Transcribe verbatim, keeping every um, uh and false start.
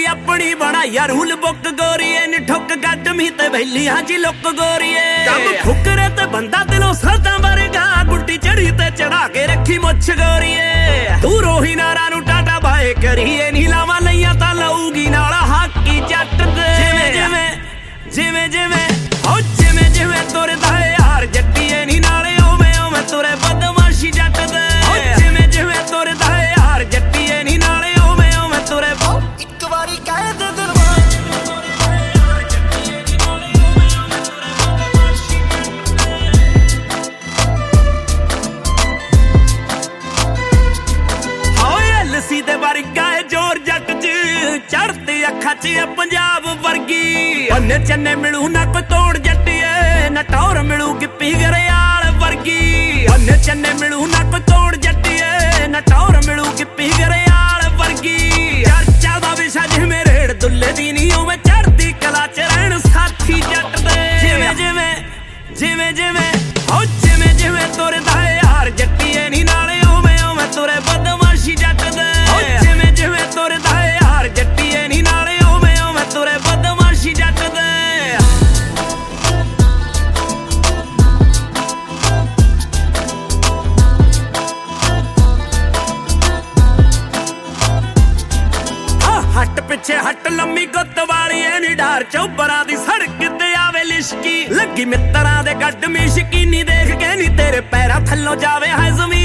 अपनी बनाया rule book गोरीए नी ठुक गट मी ते बहलियां जी लुक गोरीए कम फुकरे ते बंदा दिलों सरदा वर्गा गुड्डी चढ़ी ते चढ़ा के रखी मुछ गोरीए तू रोही नारा नू टाटा बाए करीए नी लावा लईया तां लऊगी नाल हाकी जट दे जिवें जिवें जिवें जिवें ओ जिवें जिवें तुरदा है यार जट्टीए नी नाले ओवें ओवें तुरे बदमाशी जट दे ओ जिवें जिवें तुरदा है यार जट्टीए नी नाले ओवें ओवें तुरे ਇੱਕ ਵਾਰੀ ਕਹਿ ਦੇ ਦਿਲ लस्सी दे वर्गा है जोर जट च चढ़ती अखा च पंजाब वर्गी अन्ने चन्ने मिलू ना कोई तोड़ जट्टिए ना टौर मिलू गिप्पी गरेयाल वर्गी अन्ने चन्ने मिलू ना कोई तोड़ जट्टिए ना टौर मिलू गिप्पी गरेयाल वर्गी चर्चा दा विशा जिवें रेड़ दुल्ले दी नी उवें चढ़दी कला च रहण साथी जट दे जिवें जिवें जिवें जिवें ओ जिवें जिवें तुरदा है यार जट्टिए नी नाले ओवें ओवें तुरे बदमाशी जट दे जिवें जिवें तुरदा है यार जट्टिए नी नाले ओवें ओवें तुरे बदमाशी जट दे हट पिछे हट लम्मी गुत्त वाली नी डार चौबरा दी सड़क ते आवे लिशकी लगी मित्तरां दे गड्ड में शकीनी देख के नी तेरे पैरां थल्लों जावे है